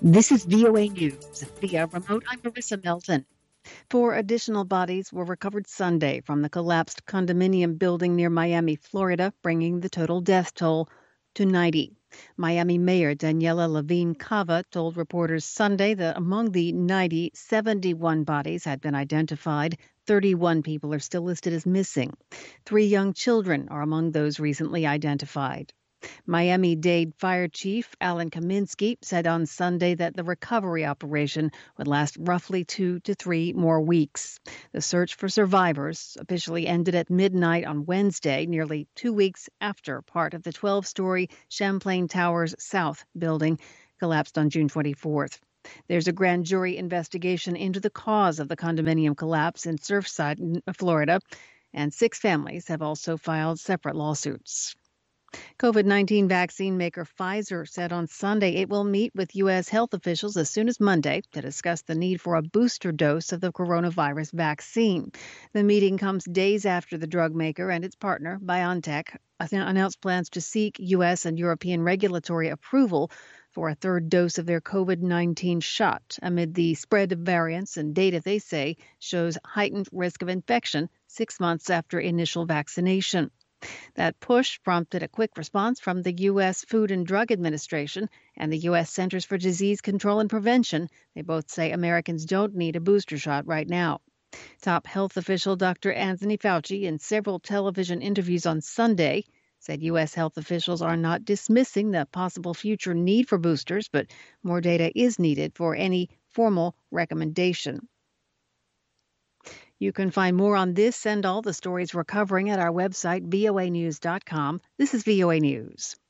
This is VOA News. Via remote, I'm Marissa Melton. 4 additional bodies were recovered Sunday from the collapsed condominium building near Miami, Florida, bringing the total death toll to 90. Miami Mayor Daniela Levine Cava told reporters Sunday that among the 90, 71 bodies had been identified. 31 people are still listed as missing. 3 young children are among those recently identified. Miami-Dade Fire Chief Alan Kaminsky said on Sunday that the recovery operation would last roughly 2 to 3 more weeks. The search for survivors officially ended at midnight on Wednesday, nearly 2 weeks after part of the 12-story Champlain Towers South building collapsed on June 24th. There's a grand jury investigation into the cause of the condominium collapse in Surfside, Florida, and 6 families have also filed separate lawsuits. COVID-19 vaccine maker Pfizer said on Sunday it will meet with U.S. health officials as soon as Monday to discuss the need for a booster dose of the coronavirus vaccine. The meeting comes days after the drug maker and its partner, BioNTech, announced plans to seek U.S. and European regulatory approval for a third dose of their COVID-19 shot amid the spread of variants and data they say shows heightened risk of infection 6 months after initial vaccination. That push prompted a quick response from the U.S. Food and Drug Administration and the U.S. Centers for Disease Control and Prevention. They both say Americans don't need a booster shot right now. Top health official Dr. Anthony Fauci, in several television interviews on Sunday, said U.S. health officials are not dismissing the possible future need for boosters, but more data is needed for any formal recommendation. You can find more on this and all the stories we're covering at our website, voanews.com. This is VOA News.